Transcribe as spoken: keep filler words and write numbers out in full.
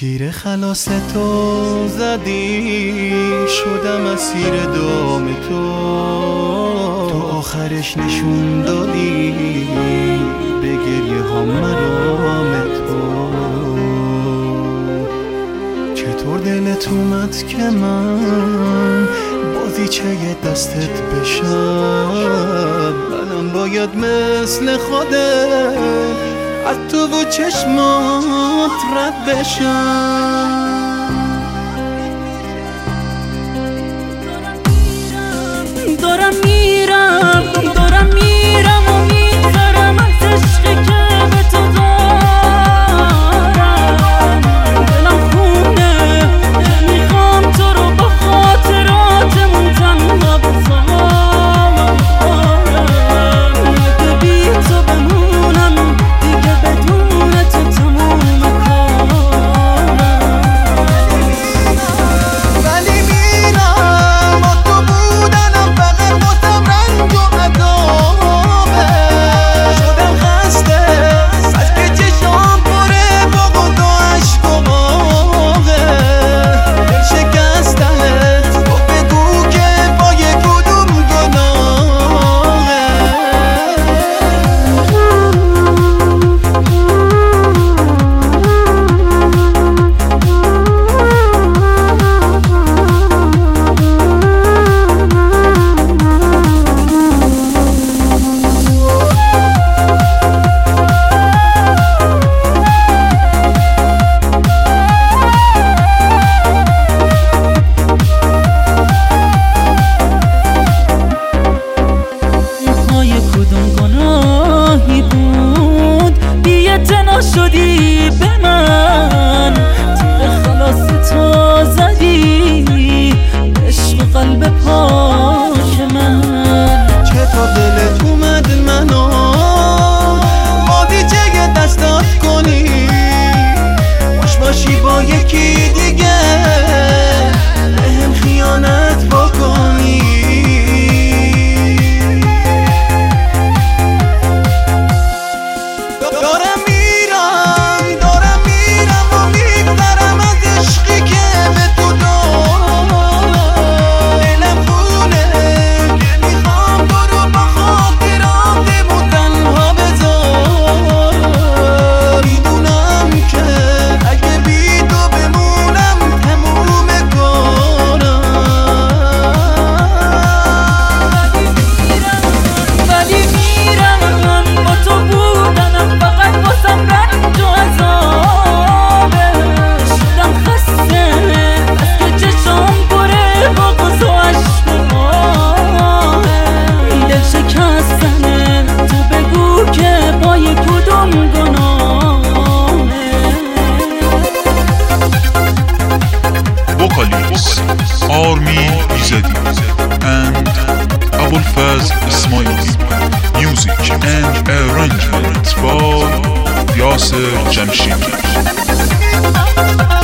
تیر خلاص تو زدی شدم اسیر دام تو تو آخرش نشون دادی به گریه ها مرام تو چطور دلت اومد که من بازیچه دستت بشم منم باید مثل خودت از تو و چشمات رد بشم دارم میرم دارم میرم و میگذرم از عشقی که به تو دارم دلم خونه که میخوام تو رو با خاطراتمون تنها بذارم اگه بی تو بمونم دیگه بدون تو تموم کارم ولی میرم با تو بودنم فقط واسم رنج و عذابه شدم خسته از که چشام پره بغض و عشق و آهه دل شکستنت تو بگو که پای کدوم گناهه پای کدوم گناهی بود بی‌اعتنا شدی به من تیر خلاص تو زدی عشق قلب پاک من چطور دلت اومد منو بازیچه دستات کنی باش باشی با یکی دیگه بهم خیانت بکنی دارم میرم دارم میرم و میگذرم از عشقی که به تو دارم دلم خونه که میخوام تو رو با خاطراتمون تنها بذارم میدونم که اگه بی تو بمونم تموم کارم ولی میرم با تو بودنم فقط واسم رنج و عذابه شدم خسته از که چشام پره بغض و عشق و آهه دل شکستنه تو بگو که پای کدوم گناهه Vocalist Armin Izadi and Abulfaz Ismaili. Music and arrangement by Yasser Jamshid.